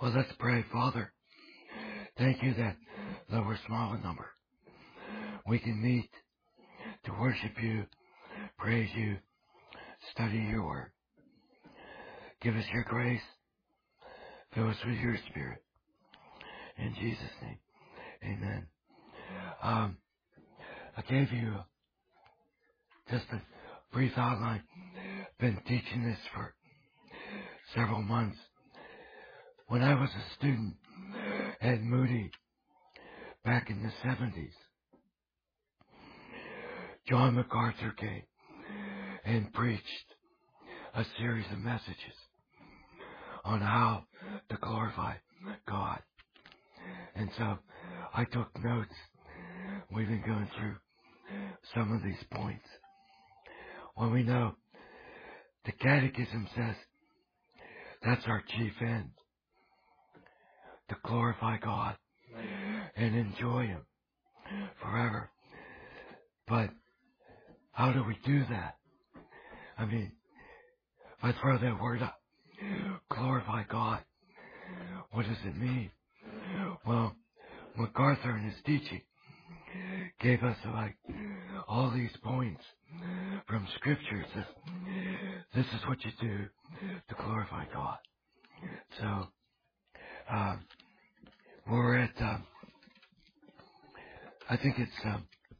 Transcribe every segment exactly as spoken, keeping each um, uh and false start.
Well, let's pray. Father, thank you that though we're small in number, we can meet to worship you, praise you, study your word. Give us your grace. Fill us with your spirit. In Jesus' name, amen. Um, I gave you just a brief outline. Been teaching this for several months. When I was a student at Moody back in the seventies, John MacArthur came and preached a series of messages on how to glorify God. And so I took notes. We've been going through some of these points. Well, we know the Catechism says that's our chief end, to glorify God and enjoy Him forever. But how do we do that? I mean, if I throw that word up, glorify God, what does it mean? Well, MacArthur in his teaching gave us like all these points from Scripture. It says, this is what you do to glorify God. So, um, we're at, um, I think it's um,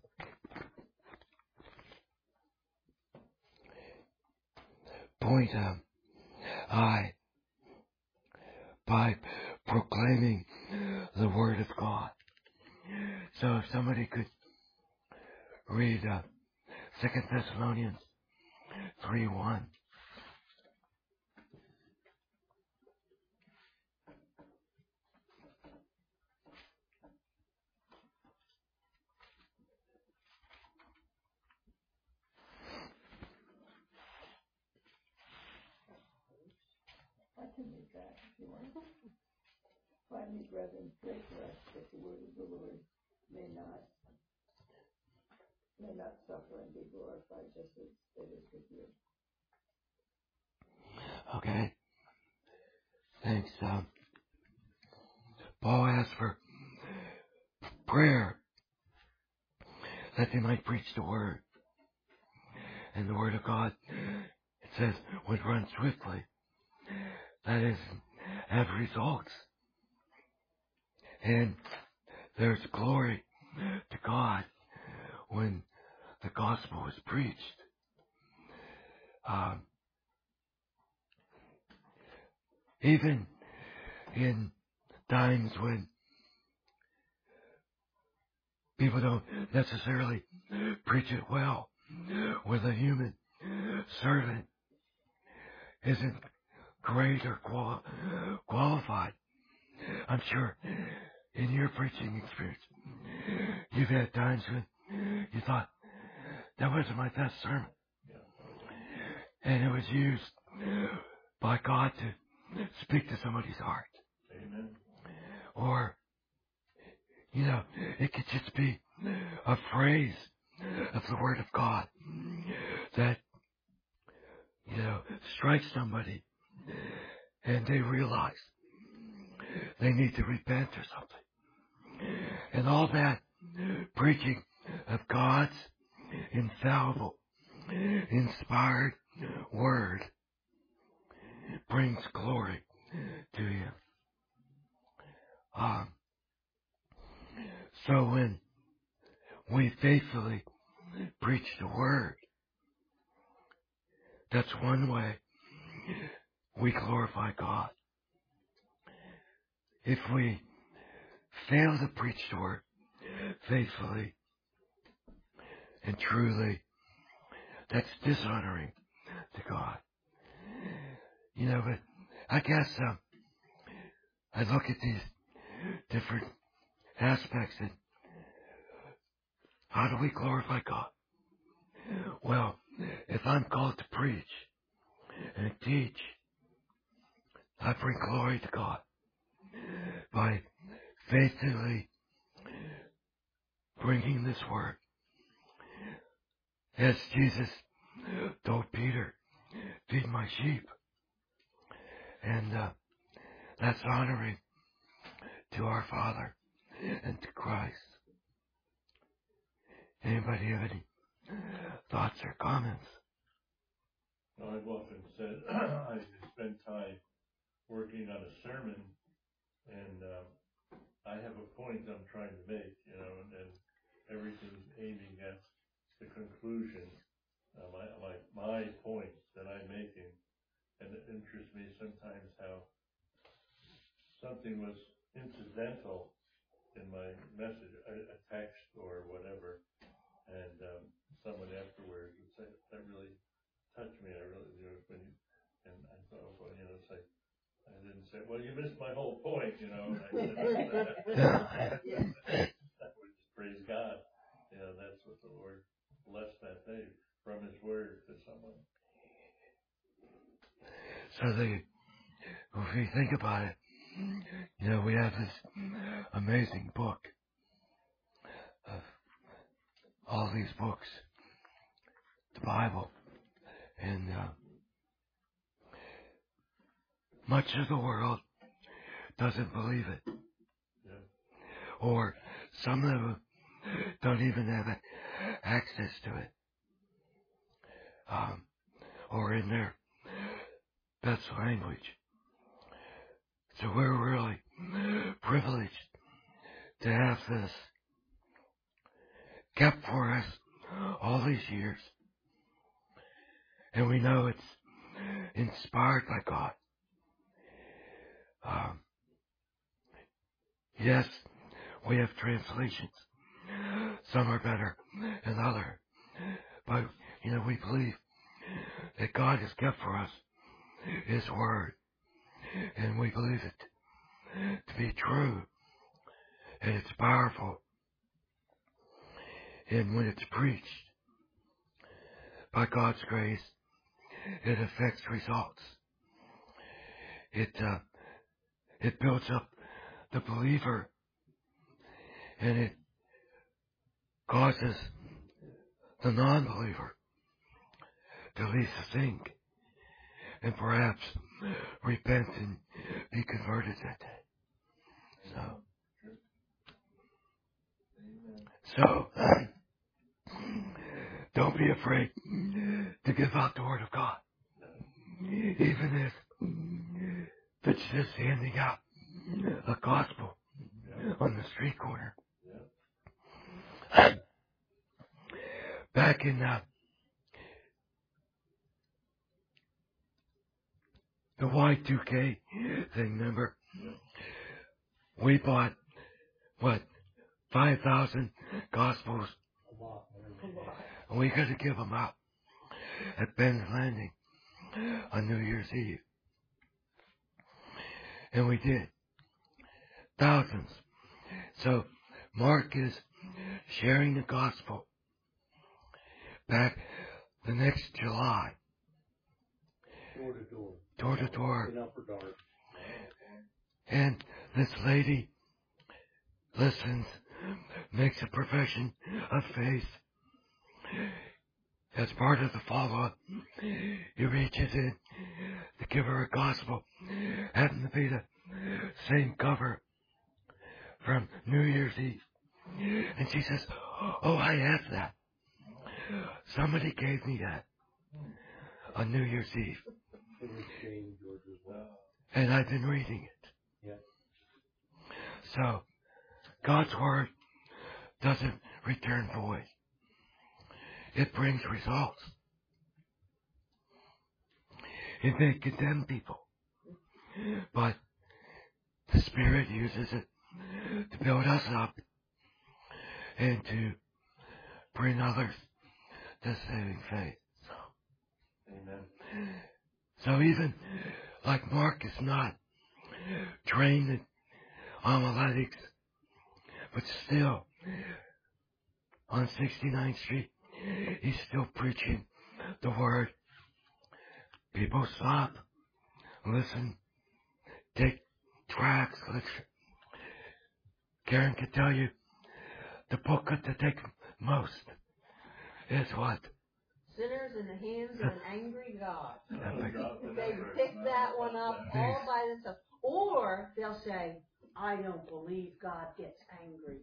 point um, I, by proclaiming the Word of God. So if somebody could read uh, Second Thessalonians three one. I can read that if you want. Finally, brethren, pray for us that the word of the Lord may not may not suffer and be glorified just as it is with you. Okay. Thanks. Um, Paul asked for prayer that they might preach the Word. And the Word of God, it says, would run swiftly. That is, have results. And there's glory to God when the gospel is preached. Um, even in times when people don't necessarily preach it well, where the human servant isn't great or quali- qualified. I'm sure in your preaching experience, you've had times when you thought, that wasn't my best sermon. And it was used by God to speak to somebody's heart. Amen. Or, you know, it could just be a phrase of the Word of God that, you know, strikes somebody and they realize they need to repent or something. And all that preaching of God's infallible, inspired Word brings glory to Him. Um, so when we faithfully preach the Word, that's one way we glorify God. If we fail to preach the Word faithfully and truly, that's dishonoring to God. You know, but I guess um, I look at these different aspects and how do we glorify God? Well, if I'm called to preach and teach, I bring glory to God by faithfully bringing this word. As Jesus told Peter, feed my sheep. And uh, That's honoring to our Father and to Christ. Anybody have any thoughts or comments? Well, I've often said I spend time working on a sermon, and uh, I have a point I'm trying to make, you know, and, and everything's aiming at the conclusion, uh, my, my, my point that I'm making. And it interests me sometimes how something was incidental in my message, a, a text or whatever, and um, someone afterwards would say, that really touched me, I really do. When you, and I thought, well, you know, it's like, I didn't say, well, you missed my whole point, you know. And I, I would just praise God. You know, that's what the Lord blessed that day from His Word to someone. So the, if we think about it, you know, we have this amazing book of all these books, the Bible, and uh, much of the world doesn't believe it. Yeah. Or some of them don't even have access to it. Um, or in their best language. So we're really privileged to have this kept for us all these years. And we know it's inspired by God. Um, yes, we have translations. Some are better than others. But, you know, we believe that God has kept for us His Word. And we believe it to be true. And it's powerful. And when it's preached by God's grace, it affects results. It, uh, it builds up the believer. And it causes the non-believer to at least think and perhaps repent and be converted that day. So, so don't be afraid to give out the Word of God, even if it's just handing out a gospel on the street corner. Back in uh, the Y two K thing, remember? We bought, what, five thousand gospels? And we got to give them out at Ben's Landing on New Year's Eve. And we did. Thousands. So Mark is sharing the gospel back the next July. Door to door. Door to door. In Upper Dark. And this lady listens, makes a profession of faith. As part of the follow-up, he reaches in to give her a gospel. Happened to be the same cover from New Year's Eve. And she says, oh, I have that. Somebody gave me that on New Year's Eve. And I've been reading it. So, God's Word doesn't return void. It brings results. It may condemn people, but the Spirit uses it to build us up and to bring others to saving faith. So, Amen. So even like Mark is not trained in homiletics, but still on sixty-ninth Street, he's still preaching the Word. People stop, listen, take tracts. Karen can tell you the book that they take most is what? Sinners in the hands of an angry God. Oh, They pick that one up all by themselves. Or they'll say, I don't believe God gets angry.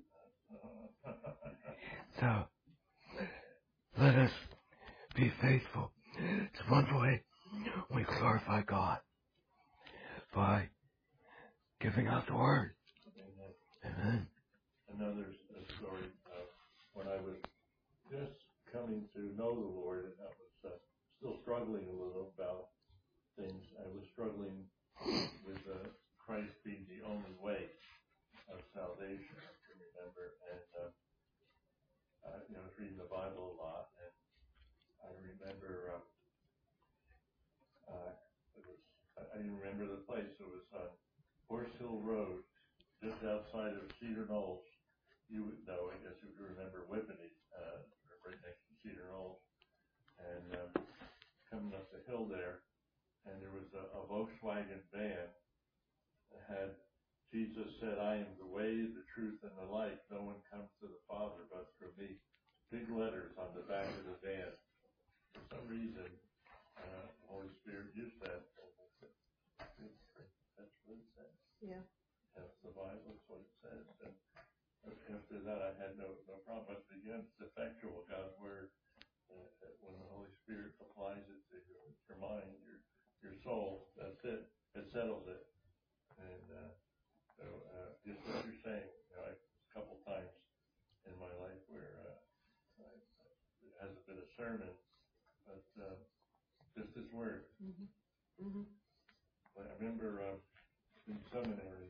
So, let us be faithful. It's one way we glorify God, by giving out the word. Amen. Another story, uh, when I was just coming to know the Lord, and I was uh, still struggling a little about things. I was struggling with uh, Christ being the only way of salvation, I can remember. And uh, I, you know, I was reading the Bible a lot, and I remember uh, uh, it was I, I didn't remember the place. It was on Horse Hill Road, just outside of Cedar Knolls. You would know, I guess, if you remember Whippany, uh, right next to Cedar Knolls, and um, coming up the hill there, and there was a, a Volkswagen van that had, Jesus said, I am the way, the truth, and the life. No one comes to the Father but through me. Big letters on the back of the van. For some reason, uh, the Holy Spirit used that. That's what it says. Yeah. That's the Bible, that's what it says. And after that, I had no, no problem. But again, it's effectual, God's Word. Uh, when the Holy Spirit applies it to your, your mind, your your soul, that's it. It settles it. And uh, so, uh, just what you're saying, you know, I, a couple times in my life where uh, I, it hasn't been a sermon, but uh, just His Word. Mm-hmm. Mm-hmm. I remember uh, in seminary,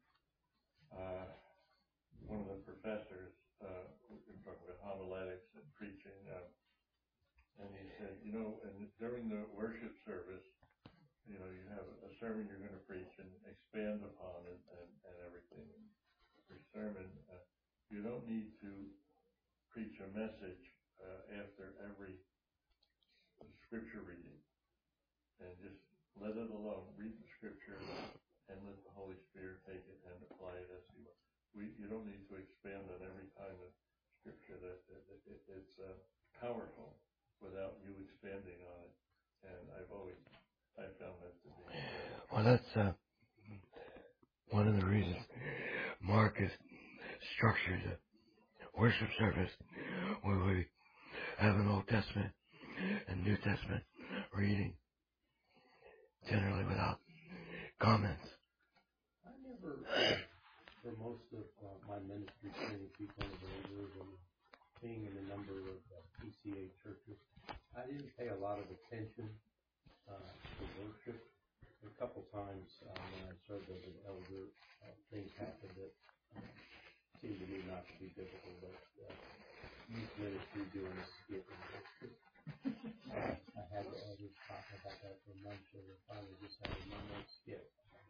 uh, one of the professors, uh, we were talking about homiletics and preaching, uh, and he said, you know, and during the worship service, you know, you have a sermon you're going to preach and expand upon it and, and everything. And your sermon, uh, you don't need to preach a message uh, after every scripture reading, and just let it alone. Read the scripture and let the Holy Spirit take it and apply it as He will. We, you don't need to expand on every time of scripture. That, that, that it, it's uh, powerful without you expanding on it. And I've always, I found that to be. Uh, Well, that's uh, one of the reasons Mark has structured a worship service where we have an Old Testament and New Testament reading, generally without comments. I never, uh, for most of uh, my ministry, training people in believers and being in a number of uh, P C A churches, I didn't pay a lot of attention uh, to worship. A couple times uh, when I served as an elder, uh, things happened that uh, seemed to me not to be biblical, but uh, youth ministry doing a skit and worship. Uh, I had the elders talking about that for months, and we finally just had a one-month skit.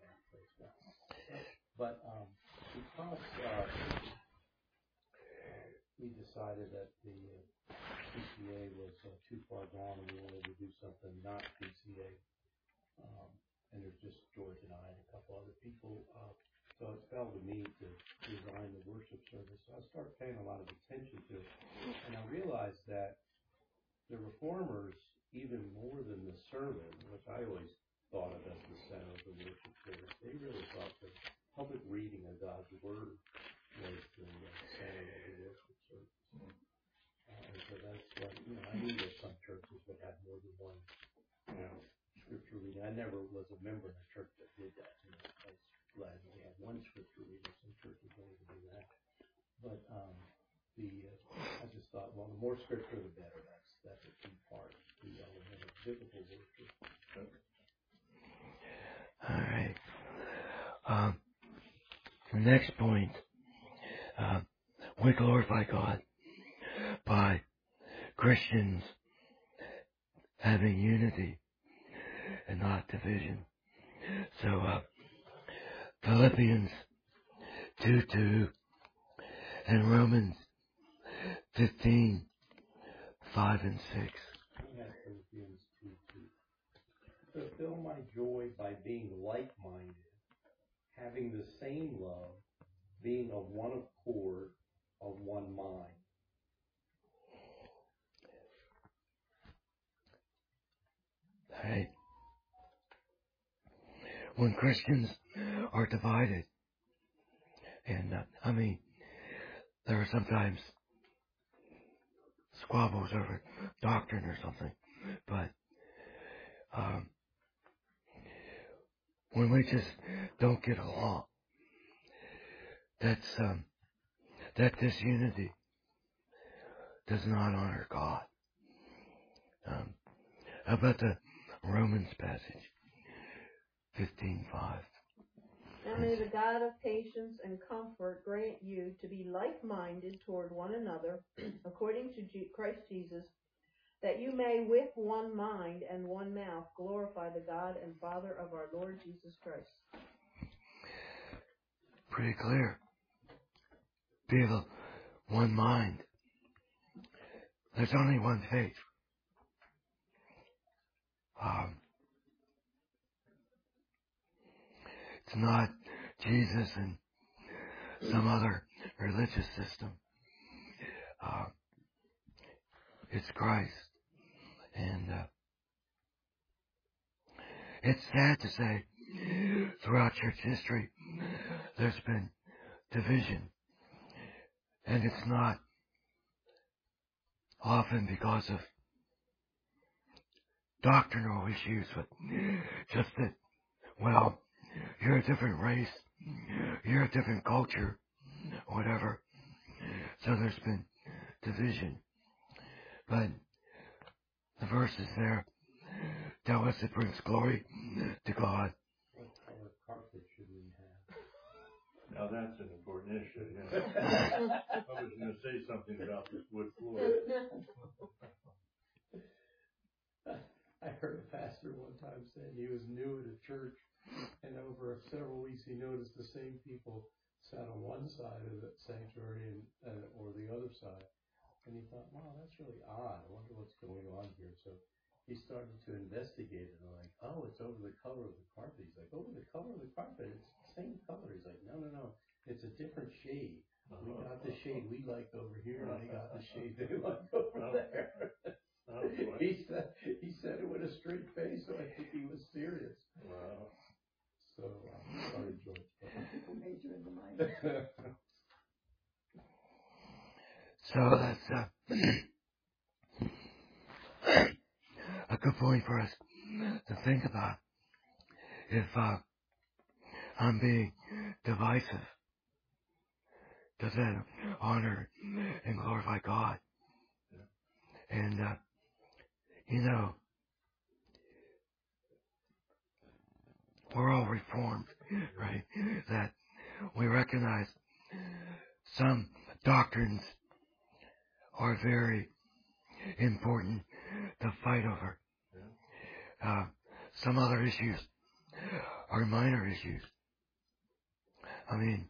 But um, because uh, we decided that the uh, P C A was uh, too far gone and we wanted to do something not P C A, um, and there's just George and I and a couple other people, uh, so it fell to me to design the worship service. So I started paying a lot of attention to it, and I realized that the reformers, even more than the sermon, which I always thought of as the center of the worship service, they really thought the public reading of God's Word was the uh, center of the worship service. Uh, and so that's what, you know, I knew that some churches would have more than one, you know, scripture reading. I never was a member in a church that did that. You know, I was glad we had one scripture reading. Some churches don't even do that. But um, the uh, I just thought, well, the more scripture, the better. That's that's a key part. The element of biblical worship. All right. Um, the next point, uh, we glorify God by Christians having unity and not division. So, uh, Philippians two two and Romans fifteen five and six. We have Philippians two two. Fulfill my joy by being like-minded, having the same love, being of one accord, of one mind. Hey, when Christians are divided, and uh, I mean, there are sometimes squabbles over doctrine or something, but um, when we just don't get along, that's um, that disunity does not honor God. Um, how about the Romans passage, fifteen five? Now may the God of patience and comfort grant you to be like-minded toward one another, according to G- Christ Jesus, that you may with one mind and one mouth glorify the God and Father of our Lord Jesus Christ. Pretty clear. Be of one mind. There's only one faith. Um, it's not Jesus and some other religious system. Uh, it's Christ. And uh, it's sad to say, throughout church history, there's been division. And it's not often because of doctrinal issues, but just that, well, you're a different race, you're a different culture, whatever. So there's been division. But the verses there tell us it brings glory to God. What color carpet should we have? Now that's an important issue, yeah. I was gonna say something about this wood floor. I heard a pastor one time saying he was new at a church, and over several weeks he noticed the same people sat on one side of the sanctuary and uh, or the other side, and he thought, "Wow, that's really odd. I wonder what's going on here." So he started to investigate it, and like, "Oh, it's over the color of the carpet." He's like, "Over the color of the carpet? It's the same color." He's like, "No, no, no. It's a different shade. We got the shade we like over here, and they got the shade they like over there." Oh, boy. He said he said it with a straight face, so I think he was serious. Wow. So um, sorry, George. People major in the mind. So that's uh, a good point for us to think about. If uh, I'm being divisive, does that honor and glorify God? Yeah. And, uh, you know, we're all reformed, right? That we recognize some doctrines are very important to fight over. Yeah. Uh, some other issues are minor issues. I mean,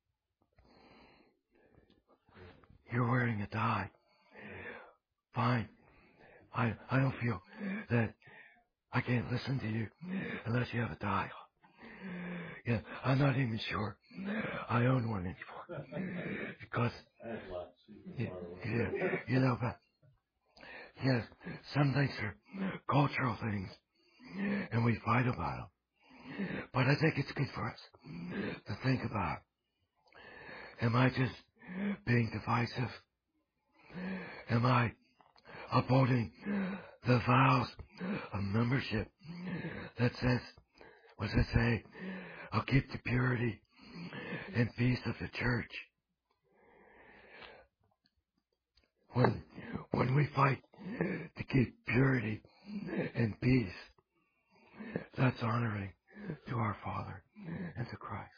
you're wearing a tie. Fine. I I don't feel that I can't listen to you unless you have a tie. Yeah, I'm not even sure I own one anymore because I have lots. yeah, You yeah, you know, but yes, some things are cultural things, and we fight about them. But I think it's good for us to think about: am I just being divisive? Am I upholding the vows of membership that says, what does it say? I'll keep the purity and peace of the church. When, when we fight to keep purity and peace, that's honoring to our Father and to Christ.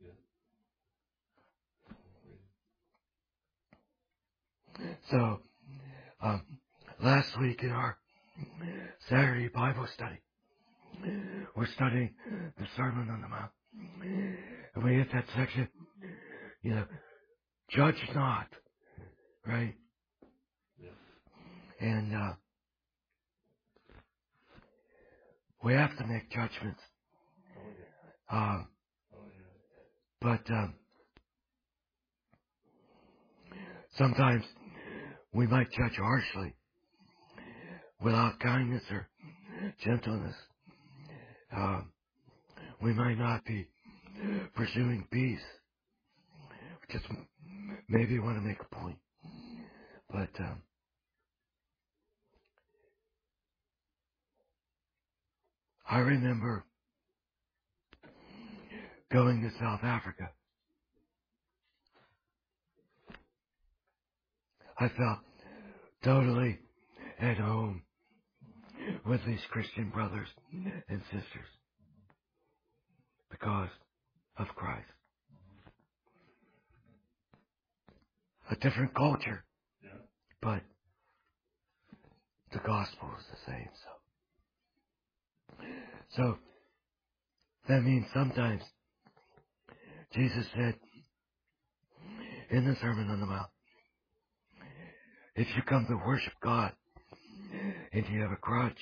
So, um, last week in our Saturday Bible study, we're studying the Sermon on the Mount. And we hit that section, you know, judge not, right? Yeah. And uh, we have to make judgments. Oh, yeah. Um, Oh, yeah. but um, sometimes we might judge harshly without kindness or gentleness. Um, we might not be pursuing peace. We just maybe want to make a point. But um, I remember going to South Africa. I felt totally at home with these Christian brothers and sisters because of Christ. A different culture, Yeah. but the gospel is the same. So, so that means sometimes Jesus said in the Sermon on the Mount, if you come to worship God and you have a grudge,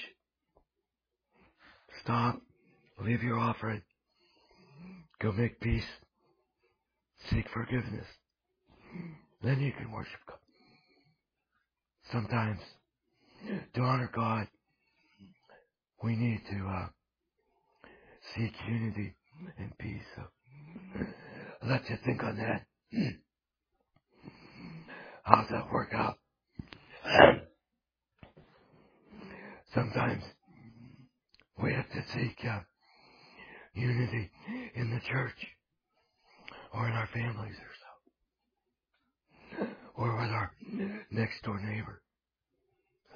stop, leave your offering, go make peace, seek forgiveness. Then you can worship God. Sometimes, to honor God, we need to uh, seek unity and peace. So, let you think on that. How's that work out? Sometimes we have to seek uh, unity in the church or in our families or so, or with our next door neighbor. So,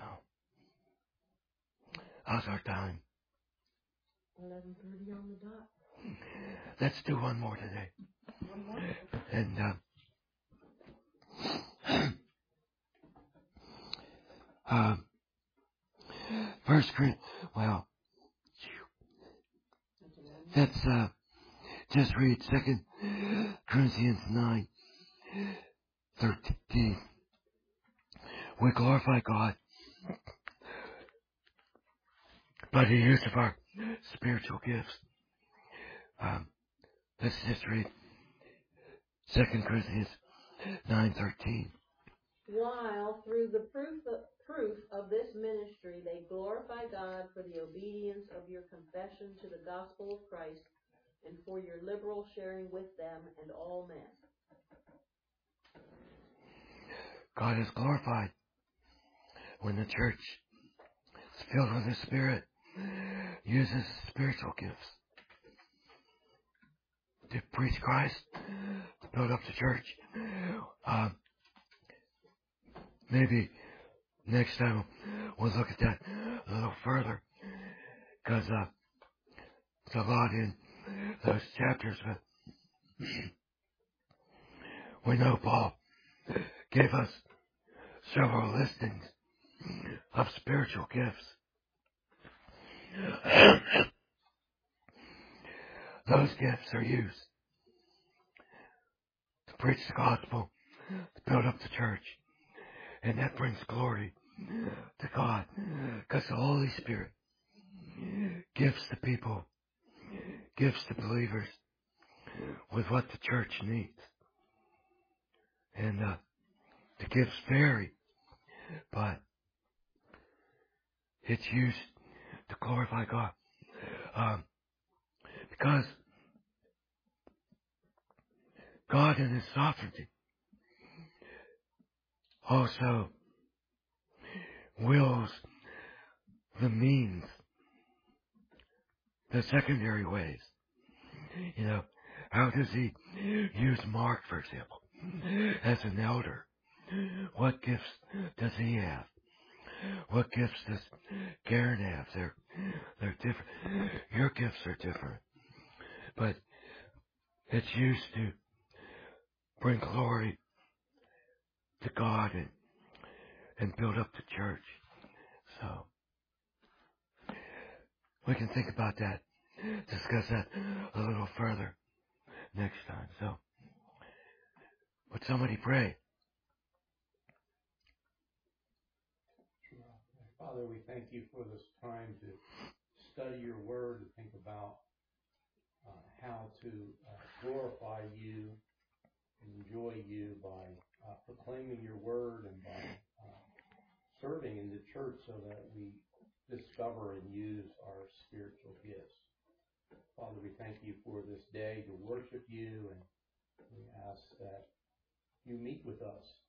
how's our time? eleven thirty on the dot. Let's do one more today. One more. And uh, uh, First Corinthians. Well, that's uh, just read Second Corinthians nine thirteen. We glorify God by the use of our spiritual gifts. Um, let's just read Second Corinthians nine thirteen. While through the proof of, proof of this ministry they glorify God for the obedience of your confession to the gospel of Christ and for your liberal sharing with them and all men. God is glorified when the church is filled with the Spirit, uses spiritual gifts to preach Christ, to build up the church. Um, maybe next time we'll look at that a little further, because uh, it's a lot in those chapters. But we know Paul gave us several listings of spiritual gifts. Those gifts are used to preach the gospel, to build up the church, and that brings glory to God, because the Holy Spirit gives the people, gives the believers with what the church needs. And uh, the gifts vary, but it's used to glorify God. Um, because God in His sovereignty also wills the means, the secondary ways. You know, how does He use Mark, for example, as an elder? What gifts does he have? What gifts does Karen have? They're, they're different. Your gifts are different. But it's used to bring glory to God and, and build up the church. So, we can think about that, discuss that a little further next time. So, would somebody pray? Father, we thank you for this time to study your word and think about uh, how to uh, glorify you and enjoy you by uh, proclaiming your word and by uh, serving in the church so that we discover and use our spiritual gifts. Father, we thank you for this day to worship you, and we ask that you meet with us